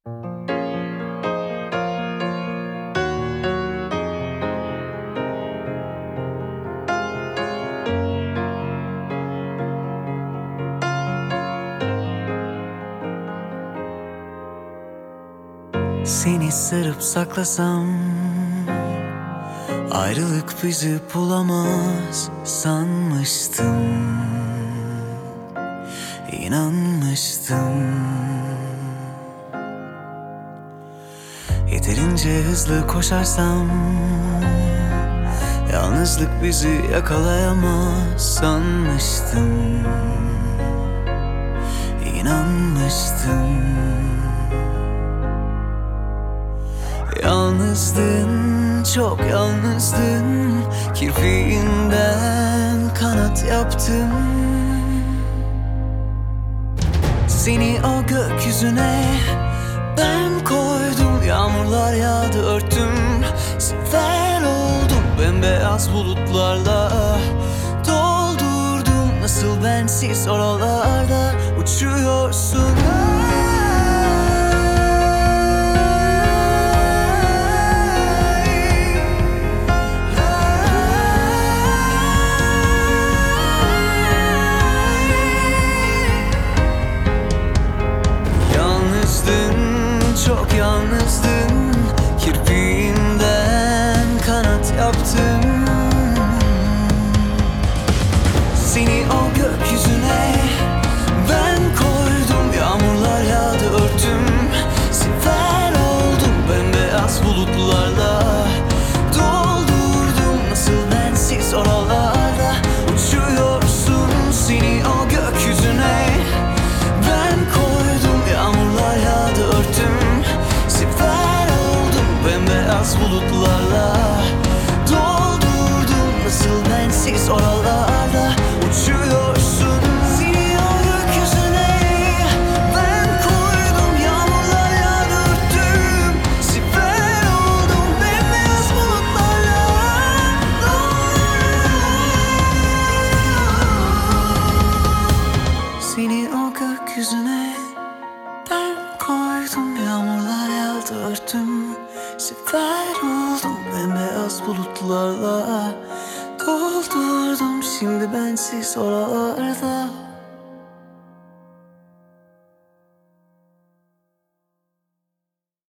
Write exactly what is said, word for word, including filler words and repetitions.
Seni sarıp saklasam ayrılık bizi bulamaz sanmıştım, inanmıştım. Yeterince hızlı koşarsam yalnızlık bizi yakalayamaz sanmıştım, inanmıştım. Yalnızdın, çok yalnızdın. Kirpiğinden kanat yaptım. Seni o gökyüzüne ben koydum. Yağmurlar yağdı, örttüm. Sefer oldum, bembeyaz bulutlarla doldurdum. Nasıl bensiz oralarda uçuyorsun? Çok yalnızdın, kirpiğinden kanat yaptım. Seni o gökyüzüne ben koydum. Yağmurlar yağdı, örttüm. Sefer oldum, bembeyaz bulutlarla doldurdum. Nasıl bensiz oralarda uçuyorsun? Seni o gökyüzüne ben koydum. Yağmurlar yağdı, örttüm. Bembeyaz bulutlarla doldurdum. Nasıl bensiz oralarda uçuyorsun? Seni o gökyüzüne ben koydum. Yağmurlar yağdı, örttüm. Siper oldum, bembeyaz bulutlarla doldurdum. Seni o gökyüzüne ben koydum. Yağmurlar yağdı, örttüm. Sefer oldum, bembeyaz bulutlarla doldurdum. Şimdi bensiz oralarda